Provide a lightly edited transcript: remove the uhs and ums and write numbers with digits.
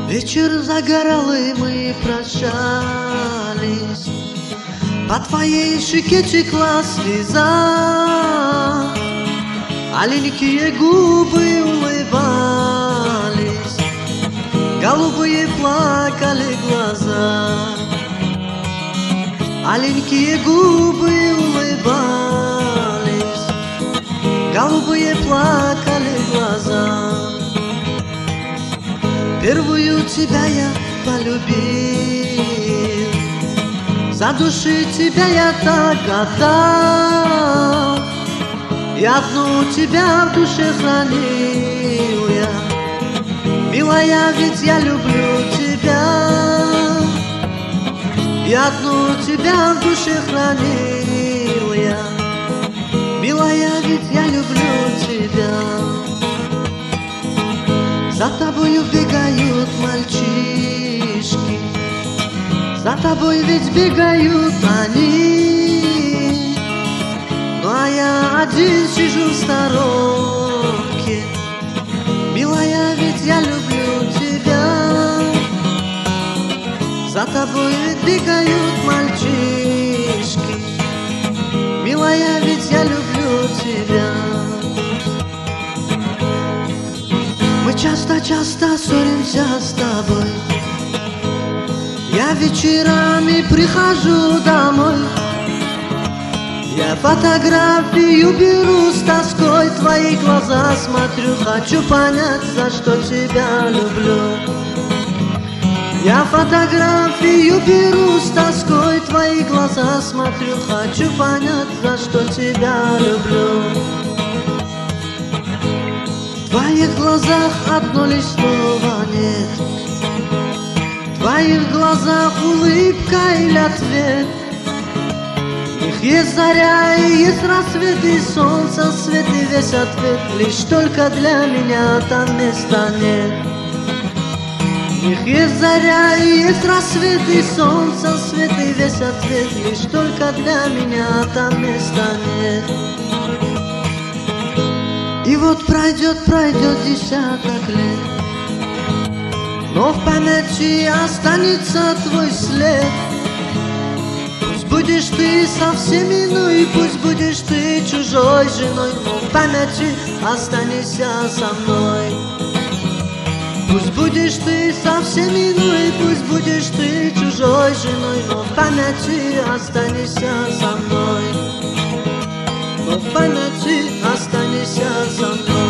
Вечер загорал, и мы прощались. По твоей щеке текла слеза, аленькие губы улыбались, голубые плакали глаза. Аленькие губы улыбались, голубые плакали глаза. Первую тебя я полюбил, за души тебя я так отдал, и одну тебя в душе хранил я. Милая, ведь я люблю тебя, и одну тебя в душе хранил я. Милая, ведь я люблю тебя. За тобою бегают мальчишки, за тобой ведь бегают они, ну а я один сижу в сторонке. Милая, ведь я люблю тебя. За тобой ведь бегают мальчишки, милая, ведь я люблю тебя. Мы часто-часто ссоримся с тобой, я вечерами прихожу домой, я фотографию беру с тоской, твои глаза смотрю, хочу понять, за что тебя люблю. Я фотографию беру с тоской, твои глаза смотрю, хочу понять, за что тебя люблю. В твоих глазах одно лишь слова нет, в твоих глазах улыбка или ответ. В них есть заря и есть рассвет, и солнце, свет и весь ответ. Лишь только для меня там места нет. В них есть заря и есть рассвет, и солнце, свет и весь ответ. Лишь только для меня там места нет. И вот пройдет десяток лет, но в памяти останется твой след. Пусть будешь ты совсем иной, пусть будешь ты чужой женой, но в памяти останешься со мной. Пусть будешь ты совсем иной, пусть будешь ты чужой женой, но в памяти останешься со мной. Но в памяти останешься со мной.